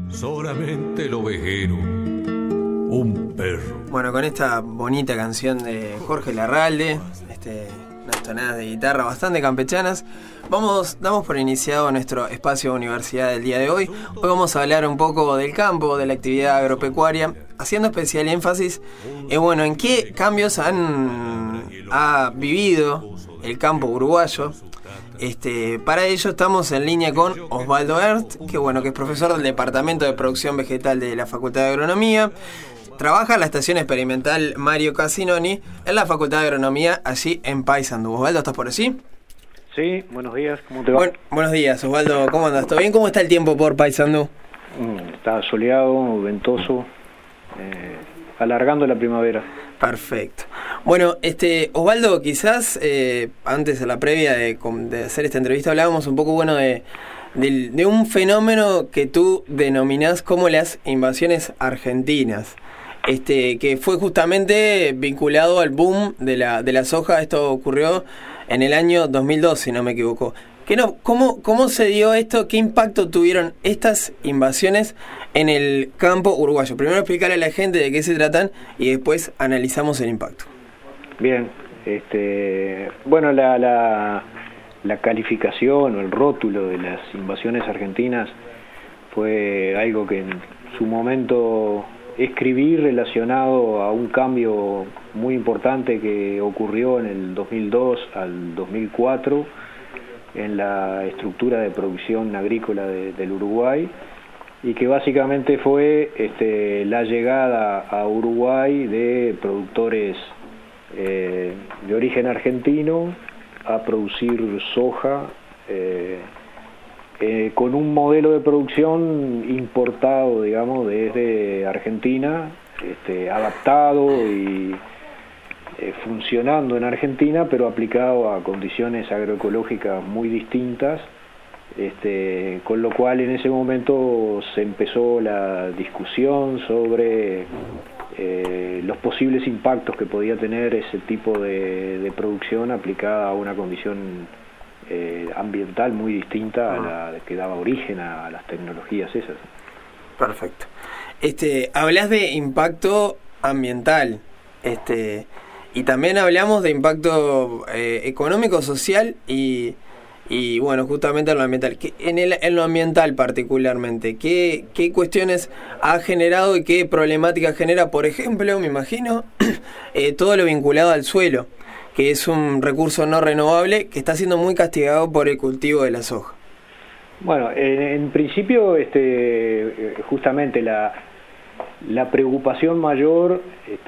solamente el ovejero, un perro. Bueno, con esta bonita canción de Jorge Larralde, unas tonadas de guitarra bastante campechanas, damos por iniciado nuestro espacio universidad del día de hoy. Hoy vamos a hablar un poco del campo, de la actividad agropecuaria, haciendo especial énfasis en qué cambios ha vivido el campo uruguayo. Para ello estamos en línea con Osvaldo Ernst, que es profesor del Departamento de Producción Vegetal de la Facultad de Agronomía. Trabaja en la estación experimental Mario Casinoni en la Facultad de Agronomía, allí en Paysandú. Osvaldo, ¿estás por allí? Sí, buenos días, ¿cómo te va? Buenos días, Osvaldo, ¿cómo andas? ¿Todo bien? ¿Cómo está el tiempo por Paysandú? Está soleado, ventoso, alargando la primavera. Perfecto. Bueno, Osvaldo, quizás antes, a la previa de hacer esta entrevista, hablábamos un poco de un fenómeno que tú denominás como las invasiones argentinas, que fue justamente vinculado al boom de la soja. Esto ocurrió en el año 2002, si no me equivoco. ¿Cómo se dio esto? ¿Qué impacto tuvieron estas invasiones en el campo uruguayo? Primero explicarle a la gente de qué se tratan y después analizamos el impacto. Bien, la calificación o el rótulo de las invasiones argentinas fue algo que en su momento escribí relacionado a un cambio muy importante que ocurrió en el 2002 al 2004 en la estructura de producción agrícola del Uruguay, y que básicamente fue la llegada a Uruguay de productores de origen argentino a producir soja con un modelo de producción importado, digamos, desde Argentina, adaptado y funcionando en Argentina, pero aplicado a condiciones agroecológicas muy distintas, con lo cual en ese momento se empezó la discusión sobre los posibles impactos que podía tener ese tipo de producción aplicada a una condición ambiental muy distinta a la que daba origen a las tecnologías esas. Perfecto. Hablas de impacto ambiental, y también hablamos de impacto económico, social y justamente en lo ambiental. En lo ambiental particularmente, ¿qué cuestiones ha generado y qué problemáticas genera? Por ejemplo, me imagino, todo lo vinculado al suelo, que es un recurso no renovable que está siendo muy castigado por el cultivo de la soja. Bueno, en principio, justamente la preocupación mayor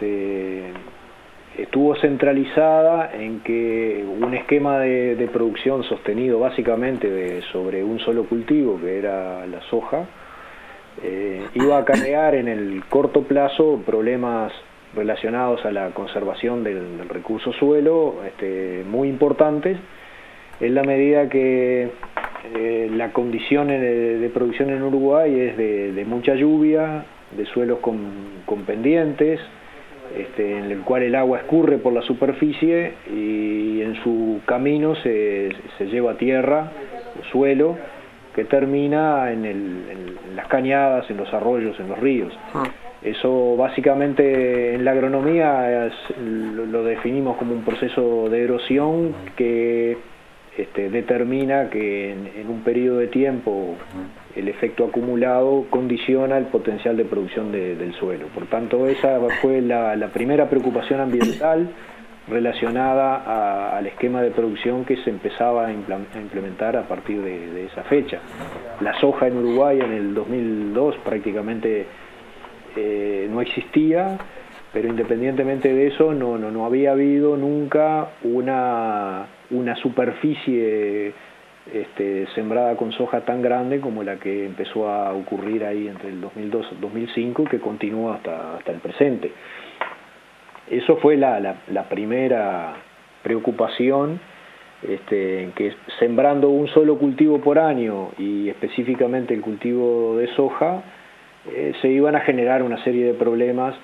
estuvo centralizada en que un esquema de producción sostenido básicamente sobre un solo cultivo, que era la soja, iba a acarrear en el corto plazo problemas relacionados a la conservación del recurso suelo muy importantes, en la medida que la condición de producción en Uruguay es de mucha lluvia, de suelos con pendientes, en el cual el agua escurre por la superficie y en su camino se lleva a tierra, suelo, que termina en las cañadas, en los arroyos, en los ríos. Eso básicamente en la agronomía lo definimos como un proceso de erosión que determina que en un periodo de tiempo el efecto acumulado condiciona el potencial de producción del suelo. Por tanto, esa fue la primera preocupación ambiental relacionada al esquema de producción que se empezaba a implementar a partir de esa fecha. La soja en Uruguay en el 2002 prácticamente no existía, pero independientemente de eso no había habido nunca una superficie sembrada con soja tan grande como la que empezó a ocurrir ahí entre el 2002 y 2005, que continúa hasta el presente. Eso fue la primera preocupación, que sembrando un solo cultivo por año y específicamente el cultivo de soja, se iban a generar una serie de problemas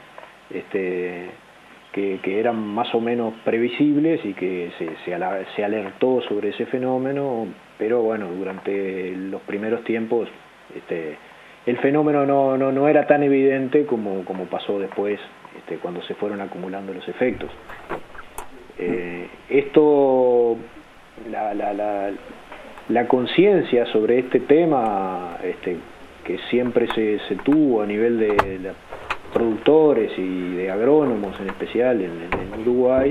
que eran más o menos previsibles y que se alertó sobre ese fenómeno, pero bueno, durante los primeros tiempos el fenómeno no era tan evidente como pasó después, cuando se fueron acumulando los efectos. La conciencia sobre este tema, que siempre se tuvo a nivel de productores y de agrónomos en especial en Uruguay,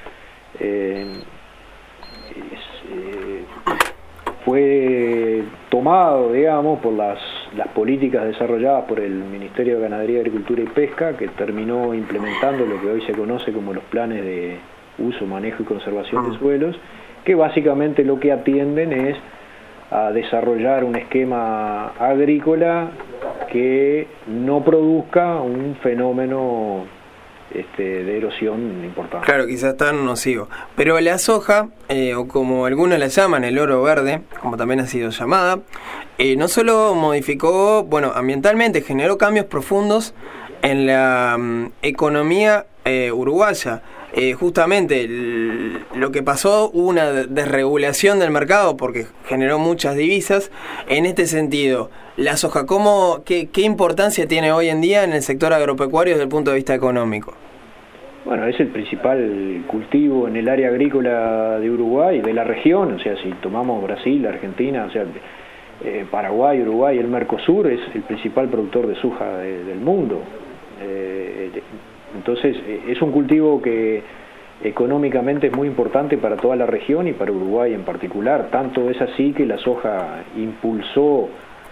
fue tomado, digamos, por las políticas desarrolladas por el Ministerio de Ganadería, Agricultura y Pesca, que terminó implementando lo que hoy se conoce como los planes de uso, manejo y conservación de suelos, que básicamente lo que atienden es a desarrollar un esquema agrícola que no produzca un fenómeno de erosión importante. Claro, quizás tan nocivo. Pero la soja, o como algunos la llaman, el oro verde, como también ha sido llamada, no solo modificó, ambientalmente, generó cambios profundos en la economía uruguaya. Justamente lo que pasó, hubo una desregulación del mercado porque generó muchas divisas. En este sentido, la soja, ¿qué importancia tiene hoy en día en el sector agropecuario desde el punto de vista económico? Bueno, es el principal cultivo en el área agrícola de Uruguay, de la región. O sea, si tomamos Brasil, Argentina, o sea, Paraguay, Uruguay, el Mercosur es el principal productor de soja del mundo. Entonces es un cultivo que económicamente es muy importante para toda la región y para Uruguay en particular. Tanto es así que la soja impulsó,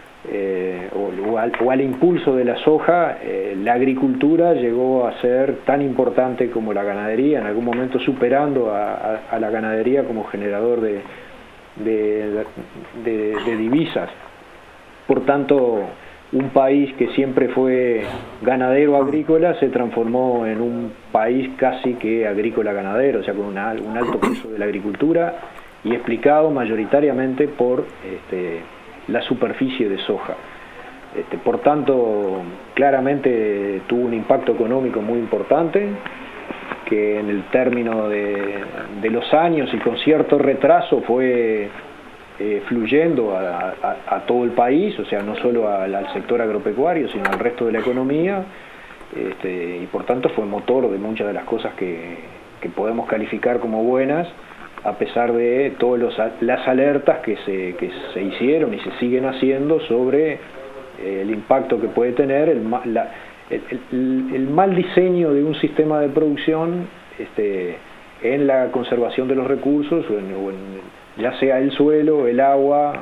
o al impulso de la soja, la agricultura llegó a ser tan importante como la ganadería, en algún momento superando a la ganadería como generador de divisas. Por tanto, un país que siempre fue ganadero agrícola se transformó en un país casi que agrícola-ganadero, o sea, con un alto peso de la agricultura, y explicado mayoritariamente por la superficie de soja. Por tanto, claramente tuvo un impacto económico muy importante, que en el término de los años y con cierto retraso fue fluyendo a todo el país, o sea, no solo al sector agropecuario, sino al resto de la economía, y por tanto fue motor de muchas de las cosas que podemos calificar como buenas, a pesar de todas las alertas que se hicieron y se siguen haciendo sobre el impacto que puede tener el mal diseño de un sistema de producción en la conservación de los recursos, ya sea el suelo, el agua,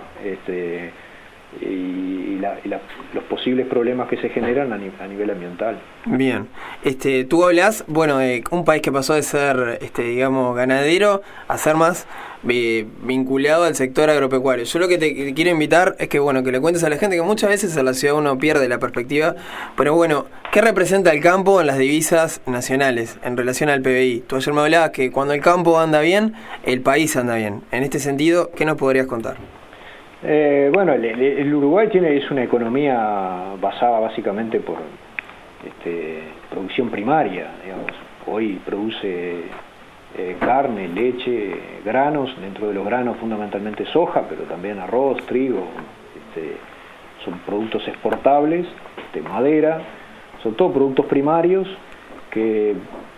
y los posibles problemas que se generan a nivel ambiental. Bien, tú hablas, de un país que pasó de ser, ganadero a ser más vinculado al sector agropecuario. Yo lo que te quiero invitar es que le cuentes a la gente que muchas veces en la ciudad uno pierde la perspectiva, pero ¿qué representa el campo en las divisas nacionales en relación al PBI? Tú ayer me hablabas que cuando el campo anda bien, el país anda bien. En este sentido, ¿qué nos podrías contar? El Uruguay es una economía basada básicamente por producción primaria, digamos. Hoy produce carne, leche, granos, dentro de los granos fundamentalmente soja, pero también arroz, trigo, son productos exportables, madera, son todos productos primarios que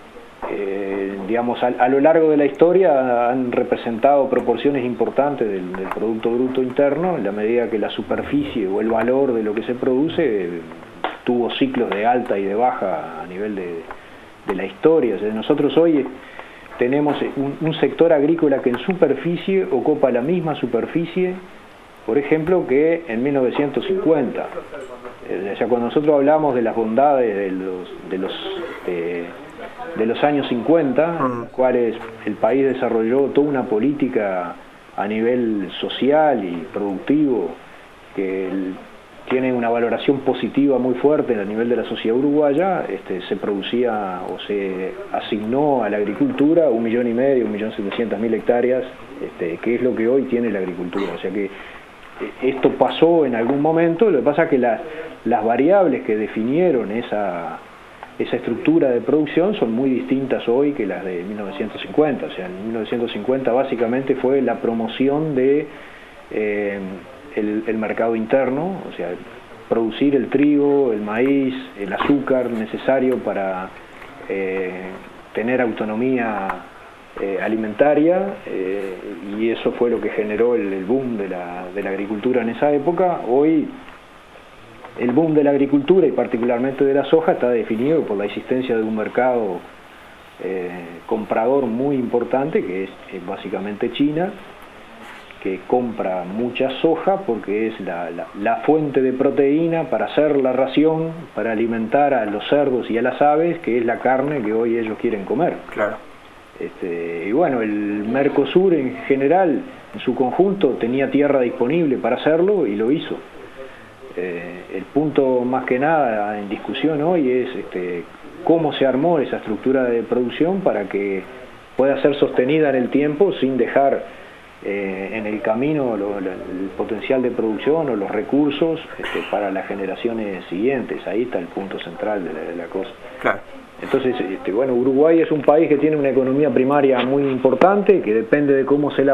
a lo largo de la historia han representado proporciones importantes del Producto Bruto Interno, en la medida que la superficie o el valor de lo que se produce tuvo ciclos de alta y de baja a nivel de la historia. O sea, nosotros hoy tenemos un sector agrícola que en superficie ocupa la misma superficie, por ejemplo, que en 1950. O sea, cuando nosotros hablamos de las bondades de los años 50, en los cuales el país desarrolló toda una política a nivel social y productivo que tiene una valoración positiva muy fuerte a nivel de la sociedad uruguaya, se producía o se asignó a la agricultura 1,5 millones, 1.700.000 hectáreas, que es lo que hoy tiene la agricultura. O sea que esto pasó en algún momento. Lo que pasa es que las variables que definieron esa estructura de producción son muy distintas hoy que las de 1950. O sea, en 1950 básicamente fue la promoción de el mercado interno, o sea, producir el trigo, el maíz, el azúcar necesario para tener autonomía alimentaria, y eso fue lo que generó el boom de la agricultura en esa época. Hoy el boom de la agricultura y particularmente de la soja está definido por la existencia de un mercado comprador muy importante, que es básicamente China, que compra mucha soja porque es la fuente de proteína para hacer la ración, para alimentar a los cerdos y a las aves, que es la carne que hoy ellos quieren comer. Claro. Y bueno, el Mercosur en general, en su conjunto, tenía tierra disponible para hacerlo y lo hizo. El punto más que nada en discusión hoy es cómo se armó esa estructura de producción para que pueda ser sostenida en el tiempo sin dejar en el camino el potencial de producción o los recursos para las generaciones siguientes. Ahí está el punto central de la cosa. Claro. Entonces, bueno, Uruguay es un país que tiene una economía primaria muy importante, que depende de cómo se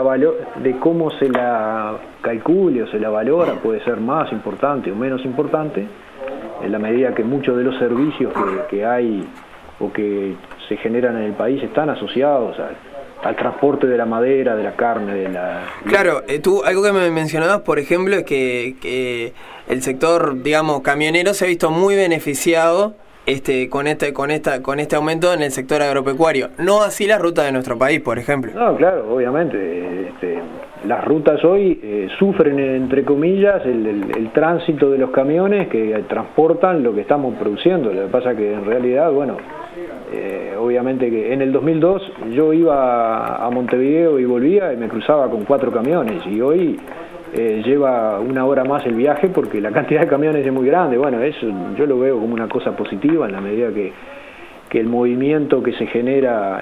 la calcule o se la valora, puede ser más importante o menos importante, en la medida que muchos de los servicios que hay o que se generan en el país están asociados al transporte de la madera, de la carne, Claro, tú, algo que me mencionabas, por ejemplo, es que el sector, digamos, camionero se ha visto muy beneficiado con este aumento en el sector agropecuario. No así las rutas de nuestro país, por ejemplo. No, claro, obviamente. Las rutas hoy sufren, entre comillas, el tránsito de los camiones que transportan lo que estamos produciendo. Lo que pasa que en realidad, bueno, obviamente que en el 2002 yo iba a Montevideo y volvía y me cruzaba con 4 camiones, y hoy lleva 1 hora más el viaje porque la cantidad de camiones es muy grande. Bueno, eso yo lo veo como una cosa positiva en la medida que el movimiento que se genera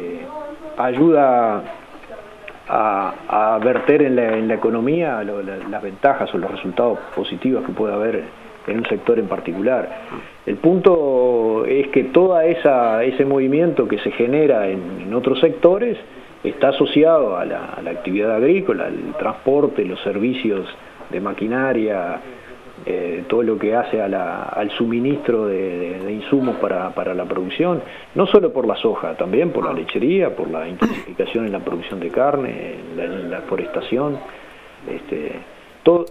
ayuda a verter en la economía las ventajas o los resultados positivos que puede haber en un sector en particular. El punto es que todo ese movimiento que se genera en otros sectores está asociado a la actividad agrícola, al transporte, los servicios de maquinaria, todo lo que hace al suministro de insumos para la producción, no solo por la soja, también por la lechería, por la intensificación en la producción de carne, en la forestación. Todo,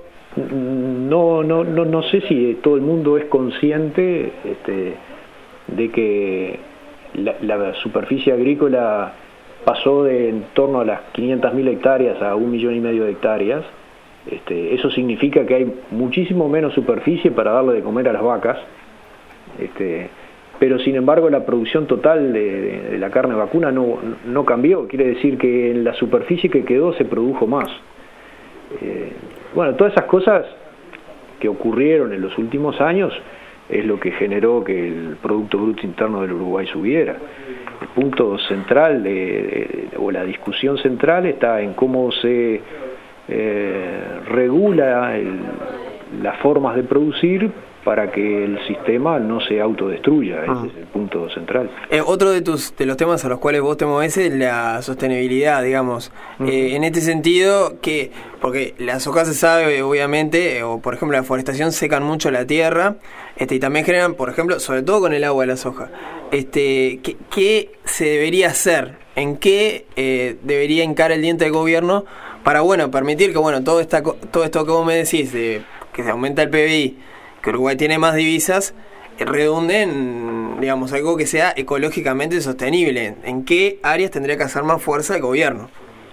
no sé si todo el mundo es consciente de que la superficie agrícola pasó de en torno a las 500.000 hectáreas a 1,5 millones de hectáreas. Eso significa que hay muchísimo menos superficie para darle de comer a las vacas, pero sin embargo la producción total de la carne vacuna no cambió. Quiere decir que en la superficie que quedó se produjo más. Bueno, todas esas cosas que ocurrieron en los últimos años es lo que generó que el Producto Bruto Interno del Uruguay subiera. El punto central o la discusión central está en cómo se regula las formas de producir para que el sistema no se autodestruya. Ese es el punto central. Otro de los temas a los cuales vos te movés es la sostenibilidad, digamos. En este sentido, porque la soja se sabe, obviamente, o por ejemplo la forestación secan mucho la tierra, y también generan, por ejemplo, sobre todo con el agua de la soja, ¿qué se debería hacer? ¿En qué debería hincar el diente del gobierno para, permitir que, todo esto que vos me decís, que se aumenta el PBI, que Uruguay tiene más divisas, redunde en, digamos, algo que sea ecológicamente sostenible? ¿En qué áreas tendría que hacer más fuerza el gobierno?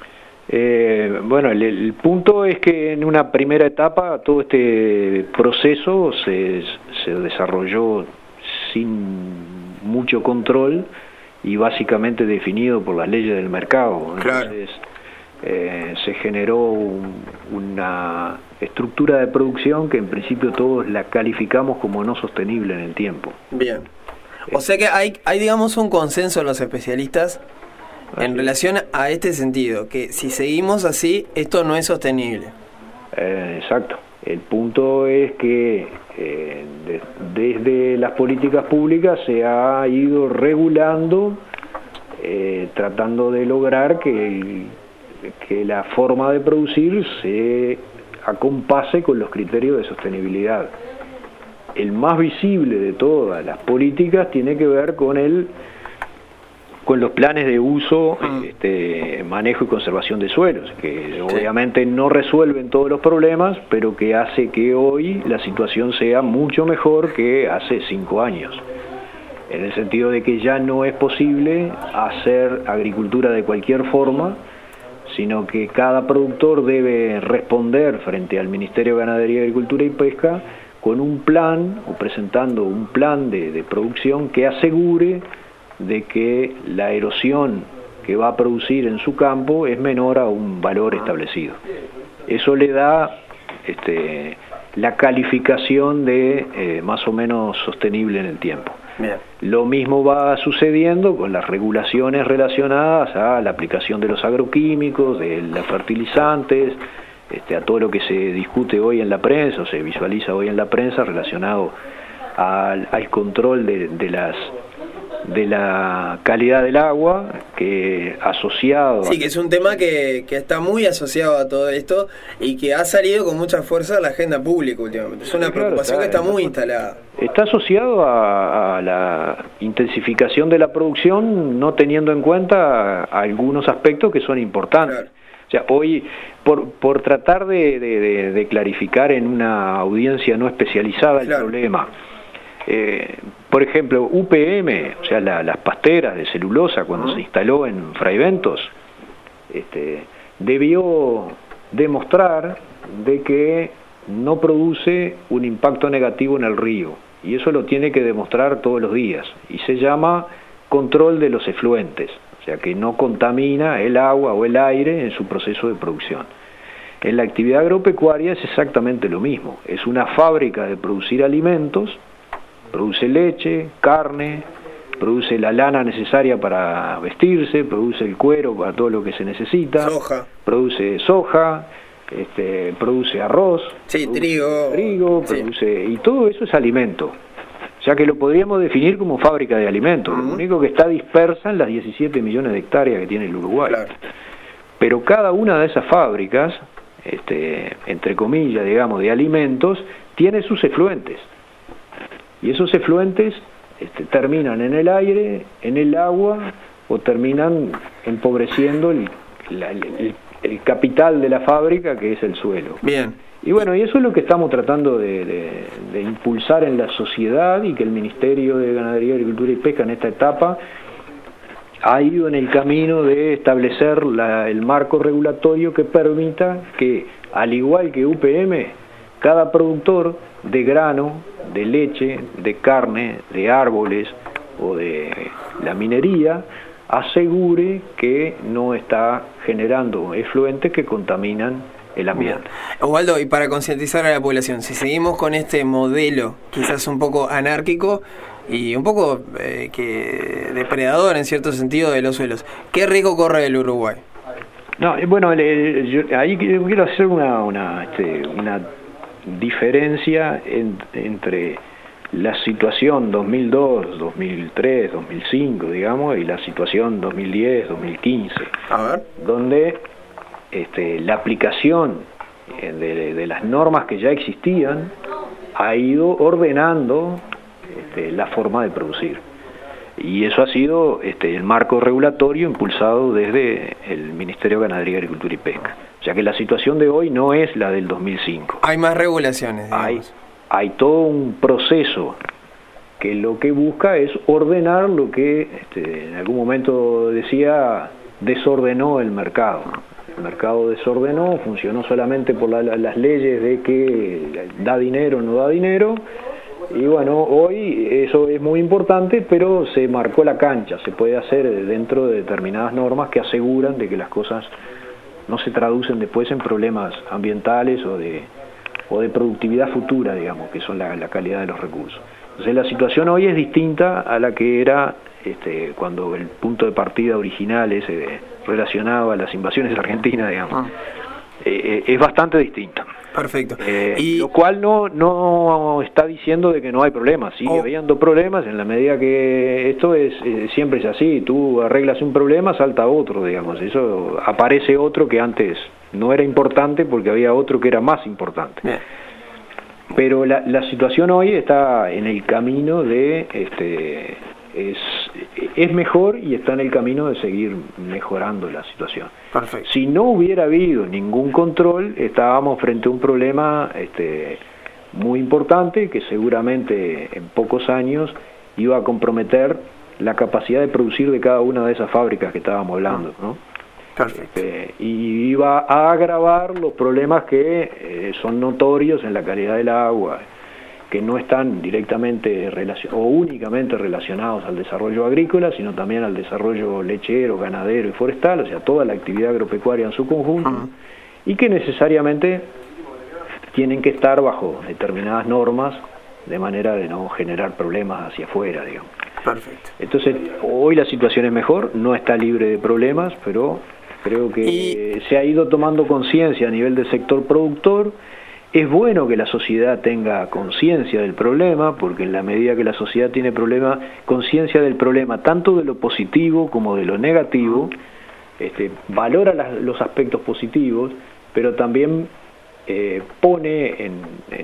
El punto es que en una primera etapa todo este proceso se desarrolló sin mucho control y básicamente definido por las leyes del mercado. Entonces, se generó una estructura de producción que en principio todos la calificamos como no sostenible en el tiempo. Bien. O sea que hay digamos un consenso en los especialistas en relación a este sentido, que si seguimos así, esto no es sostenible. Exacto. El punto es que desde las políticas públicas se ha ido regulando, tratando de lograr que la forma de producir se acompase con los criterios de sostenibilidad. el más visible de todas las políticas tiene que ver con los planes de uso, manejo y conservación de suelos, que obviamente no resuelven todos los problemas, pero que hace que hoy la situación sea mucho mejor que hace 5 años. En el sentido de que ya no es posible hacer agricultura de cualquier forma, sino que cada productor debe responder frente al Ministerio de Ganadería, Agricultura y Pesca con un plan, o presentando un plan de producción que asegure de que la erosión que va a producir en su campo es menor a un valor establecido. Eso le da la calificación de más o menos sostenible en el tiempo. Bien. Lo mismo va sucediendo con las regulaciones relacionadas a la aplicación de los agroquímicos, de los fertilizantes, a todo lo que se discute hoy en la prensa o se visualiza hoy en la prensa relacionado al control de la calidad del agua, que asociado... Sí, que es un tema que está muy asociado a todo esto y que ha salido con mucha fuerza a la agenda pública últimamente. Es una preocupación que está muy instalada. Está asociado a la intensificación de la producción, no teniendo en cuenta algunos aspectos que son importantes. Claro. O sea, hoy, por tratar de clarificar en una audiencia no especializada el problema, por ejemplo, UPM, o sea, las pasteras de celulosa, cuando se instaló en Fraiventos, debió demostrar de que no produce un impacto negativo en el río, y eso lo tiene que demostrar todos los días, y se llama control de los efluentes, o sea, que no contamina el agua o el aire en su proceso de producción. En la actividad agropecuaria es exactamente lo mismo, es una fábrica de producir alimentos, produce leche, carne, produce la lana necesaria para vestirse, produce el cuero para todo lo que se necesita, soja. Produce soja, produce arroz, sí, produce trigo, sí. Produce, y todo eso es alimento, ya que lo podríamos definir como fábrica de alimentos, lo único que está dispersa en las 17 millones de hectáreas que tiene el Uruguay. Claro. Pero cada una de esas fábricas, entre comillas, digamos, de alimentos, tiene sus efluentes. Y esos efluentes terminan en el aire, en el agua, o terminan empobreciendo el capital de la fábrica, que es el suelo. Bien. Y bueno, y eso es lo que estamos tratando de impulsar en la sociedad, y que el Ministerio de Ganadería, Agricultura y Pesca en esta etapa ha ido en el camino de establecer el marco regulatorio que permita que, al igual que UPM, cada productor de grano, de leche, de carne, de árboles o de la minería asegure que no está generando efluentes que contaminan el ambiente. Osvaldo, y para concientizar a la población, si seguimos con este modelo quizás un poco anárquico y un poco depredador en cierto sentido de los suelos, ¿qué riesgo corre el Uruguay? No, bueno, ahí quiero hacer una diferencia entre la situación 2002, 2003, 2005, digamos, y la situación 2010, 2015, a ver, donde la aplicación de las normas que ya existían ha ido ordenando la forma de producir. Y eso ha sido el marco regulatorio impulsado desde el Ministerio de Ganadería, Agricultura y Pesca. O sea que la situación de hoy no es la del 2005. Hay más regulaciones, digamos. Hay todo un proceso que lo que busca es ordenar lo que en algún momento decía desordenó el mercado. El mercado desordenó, funcionó solamente por las leyes de que da dinero o no da dinero. Y bueno, hoy eso es muy importante, pero se marcó la cancha, se puede hacer dentro de determinadas normas que aseguran de que las cosas no se traducen después en problemas ambientales o de productividad futura, digamos, que son la calidad de los recursos. Entonces la situación hoy es distinta a la que era cuando el punto de partida original relacionado a las invasiones argentinas, digamos. Es bastante distinto. Perfecto. Lo cual no está diciendo de que no hay problemas. Sigue habiendo problemas en la medida que esto siempre es así. Tú arreglas un problema, salta otro, digamos. Eso aparece otro que antes no era importante porque había otro que era más importante. Bien. Pero la situación hoy está en el camino de es mejor y está en el camino de seguir mejorando la situación. Perfecto. Si no hubiera habido ningún control, estábamos frente a un problema muy importante que seguramente en pocos años iba a comprometer la capacidad de producir de cada una de esas fábricas que estábamos hablando, ¿no? Perfecto. Y iba a agravar los problemas que son notorios en la calidad del agua, que no están directamente o únicamente relacionados al desarrollo agrícola, sino también al desarrollo lechero, ganadero y forestal, o sea, toda la actividad agropecuaria en su conjunto, y que necesariamente tienen que estar bajo determinadas normas, de manera de no generar problemas hacia afuera, digamos. Perfecto. Entonces, hoy la situación es mejor, no está libre de problemas, pero creo que se ha ido tomando conciencia a nivel del sector productor. Es bueno que la sociedad tenga conciencia del problema, porque en la medida que la sociedad tiene conciencia del problema, tanto de lo positivo como de lo negativo, valora los aspectos positivos, pero también pone en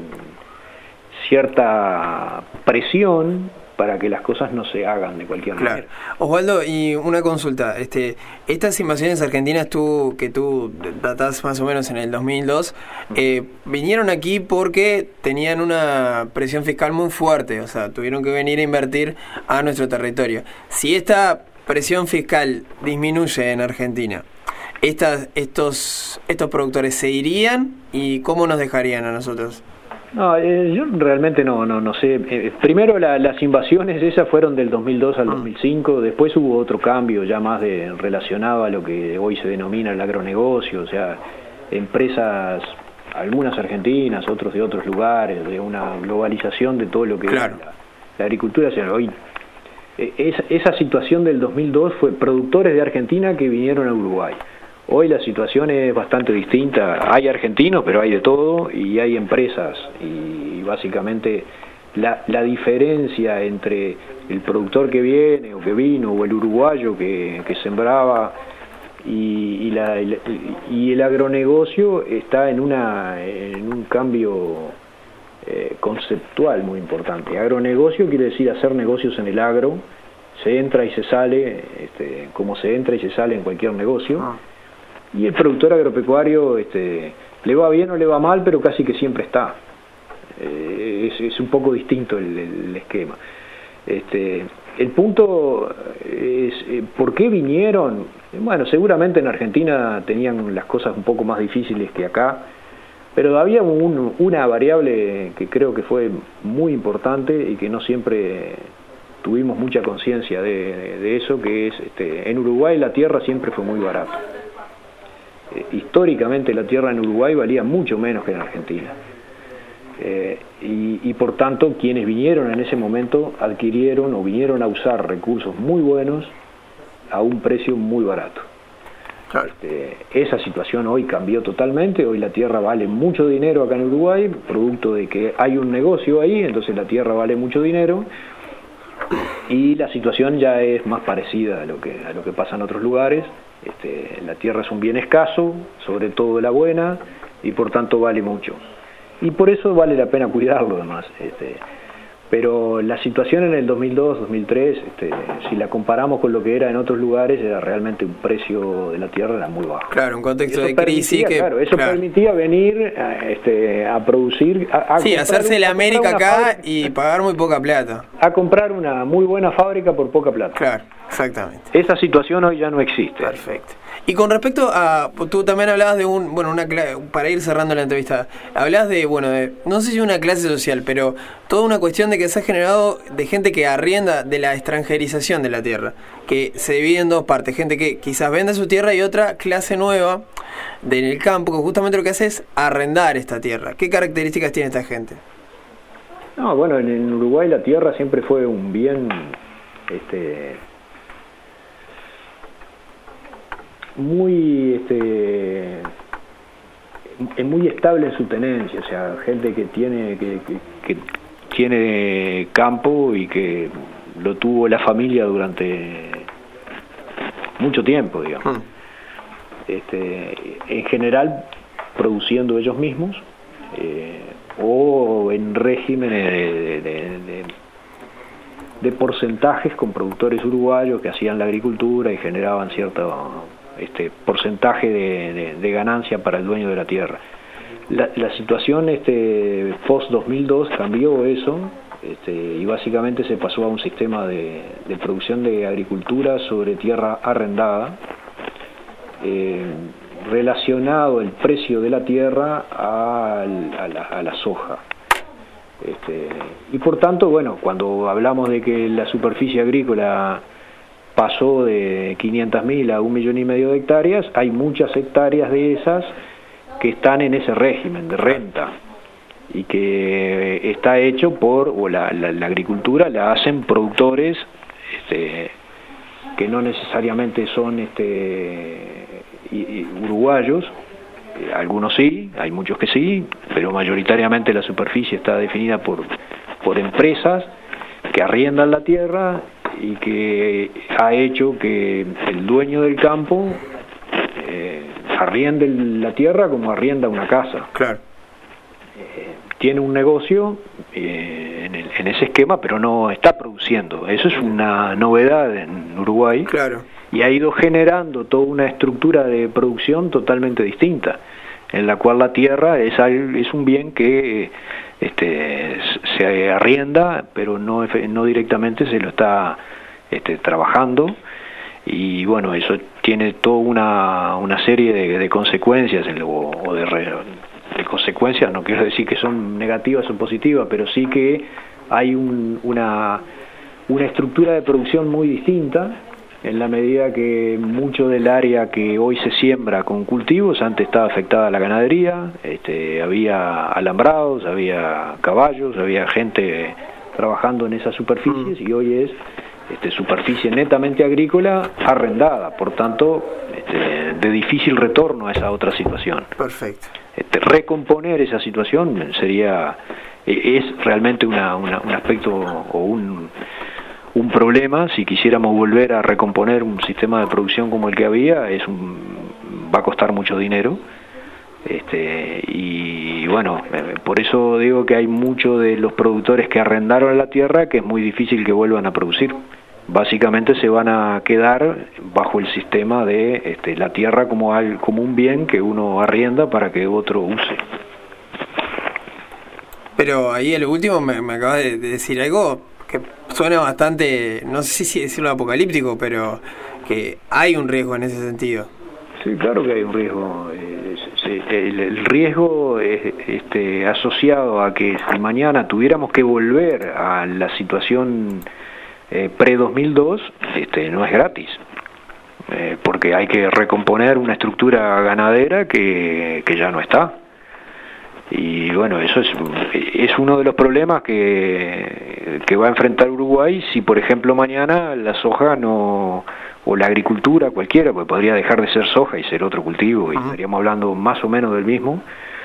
cierta presión para que las cosas no se hagan de cualquier manera. Osvaldo, y una consulta, estas invasiones argentinas que tú datás más o menos en el 2002, vinieron aquí porque tenían una presión fiscal muy fuerte, o sea, tuvieron que venir a invertir a nuestro territorio. Si esta presión fiscal disminuye en Argentina, estos productores se irían, ¿y cómo nos dejarían a nosotros? No, yo realmente no sé. Primero las invasiones esas fueron del 2002 al 2005, después hubo otro cambio ya más relacionado a lo que hoy se denomina el agronegocio, o sea, empresas, algunas argentinas, otros de otros lugares, de una globalización de todo lo que es la agricultura. O sea, hoy esa situación del 2002 fue productores de Argentina que vinieron a Uruguay. Hoy la situación es bastante distinta, hay argentinos, pero hay de todo, y hay empresas, y básicamente la diferencia entre el productor que viene o que vino, o el uruguayo que sembraba, y el agronegocio está en un cambio conceptual muy importante. Agronegocio quiere decir hacer negocios en el agro, se entra y se sale, como se entra y se sale en cualquier negocio. Y el productor agropecuario le va bien o le va mal, pero casi que siempre está. Es un poco distinto el esquema. El punto es ¿por qué vinieron? Bueno, seguramente en Argentina tenían las cosas un poco más difíciles que acá, pero había una variable que creo que fue muy importante y que no siempre tuvimos mucha conciencia de eso, que es en Uruguay la tierra siempre fue muy barata. Históricamente la tierra en Uruguay valía mucho menos que en Argentina, y por tanto quienes vinieron en ese momento adquirieron o vinieron a usar recursos muy buenos a un precio muy barato. Esa situación hoy cambió totalmente. Hoy la tierra vale mucho dinero acá en Uruguay, producto de que hay un negocio ahí, entonces la tierra vale mucho dinero, y la situación ya es más parecida a lo que pasa en otros lugares. La tierra es un bien escaso, sobre todo la buena, y por tanto vale mucho. Y por eso vale la pena cuidarlo además. Pero la situación en el 2002, 2003, si la comparamos con lo que era en otros lugares, era realmente un precio de la tierra era muy bajo. Claro, un contexto de crisis que... Eso permitía venir a producir... hacerse la América acá y pagar muy poca plata. A comprar una muy buena fábrica por poca plata. Claro, exactamente. Esa situación hoy ya no existe. Perfecto. Y con respecto a, tú también hablabas de para ir cerrando la entrevista, hablabas de, no sé si una clase social, pero toda una cuestión de que se ha generado de gente que arrienda, de la extranjerización de la tierra, que se divide en dos partes, gente que quizás vende su tierra y otra clase nueva en el campo, que justamente lo que hace es arrendar esta tierra. ¿Qué características tiene esta gente? No, bueno, en Uruguay la tierra siempre fue un bien, muy muy estable en su tenencia, o sea, gente que tiene campo y que lo tuvo la familia durante mucho tiempo, digamos. En general produciendo ellos mismos, o en regímenes de porcentajes con productores uruguayos que hacían la agricultura y generaban cierto porcentaje de ganancia para el dueño de la tierra. La situación post 2002 cambió eso, y básicamente se pasó a un sistema de producción de agricultura sobre tierra arrendada, relacionado el precio de la tierra a la soja. Y por tanto, bueno, cuando hablamos de que la superficie agrícola pasó de 500.000 a 1,5 millones de hectáreas, hay muchas hectáreas de esas que están en ese régimen de renta y que está hecho o la agricultura la hacen productores que no necesariamente son uruguayos. Algunos sí, hay muchos que sí, pero mayoritariamente la superficie está definida por empresas que arriendan la tierra y que ha hecho que el dueño del campo arriende la tierra como arrienda una casa. Claro. Tiene un negocio en ese esquema, pero no está produciendo. Eso es una novedad en Uruguay. Claro. Y ha ido generando toda una estructura de producción totalmente distinta, en la cual la tierra es un bien que se arrienda, pero no directamente se lo está trabajando. Y bueno, eso tiene toda una serie de consecuencias, de consecuencias, no quiero decir que son negativas o positivas, pero sí que hay una estructura de producción muy distinta, en la medida que mucho del área que hoy se siembra con cultivos, antes estaba afectada la ganadería, había alambrados, había caballos, había gente trabajando en esas superficies, y hoy es superficie netamente agrícola arrendada, por tanto de difícil retorno a esa otra situación. Perfecto. Recomponer esa situación es realmente un aspecto o un problema. Si quisiéramos volver a recomponer un sistema de producción como el que había, va a costar mucho dinero. Y bueno, por eso digo que hay muchos de los productores que arrendaron la tierra que es muy difícil que vuelvan a producir. Básicamente se van a quedar bajo el sistema de la tierra como un bien que uno arrienda para que otro use. Pero ahí el último me acabas de decir algo que suena bastante, no sé si decirlo apocalíptico, pero que hay un riesgo en ese sentido. Sí, claro que hay un riesgo. El riesgo asociado a que si mañana tuviéramos que volver a la situación pre-2002, no es gratis, porque hay que recomponer una estructura ganadera que ya no está. Y bueno, eso es uno de los problemas que va a enfrentar Uruguay si, por ejemplo, mañana la soja o la agricultura cualquiera, pues podría dejar de ser soja y ser otro cultivo, y estaríamos hablando más o menos del mismo.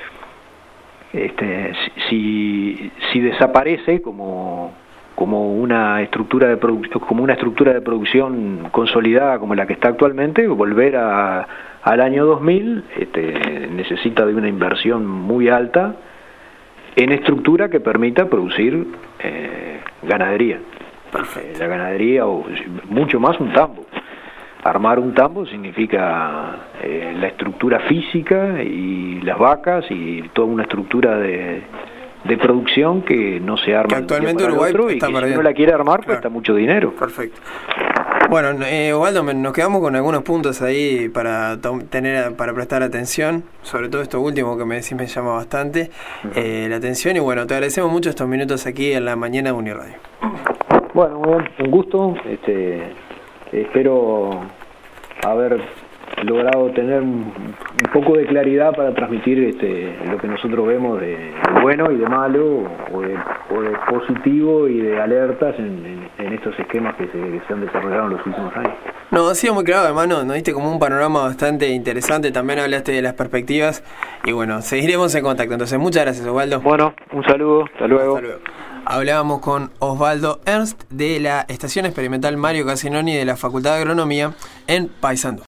Si desaparece como una estructura de producción consolidada como la que está actualmente, volver al año 2000 necesita de una inversión muy alta en estructura que permita producir ganadería. La ganadería, o mucho más un tambo. Armar un tambo significa la estructura física y las vacas y toda una estructura de producción que no se arma. Que actualmente Uruguay está perdiendo. Si no la quiere armar, cuesta mucho dinero. Perfecto. Bueno, Osvaldo, nos quedamos con algunos puntos ahí para prestar atención, sobre todo esto último que me decís me llama bastante la atención, y bueno, te agradecemos mucho estos minutos aquí en la mañana de Uniradio. Bueno, muy bien, un gusto. Espero haber logrado tener un poco de claridad para transmitir lo que nosotros vemos de bueno y de malo, o de positivo y de alertas en estos esquemas que se han desarrollado en los últimos años. No, ha sido muy claro, hermano, nos diste como un panorama bastante interesante, también hablaste de las perspectivas, y bueno, seguiremos en contacto. Entonces, muchas gracias, Osvaldo. Bueno, un saludo, hasta luego. Hasta luego. Hablábamos con Osvaldo Ernst de la Estación Experimental Mario Casinoni de la Facultad de Agronomía en Paysandú.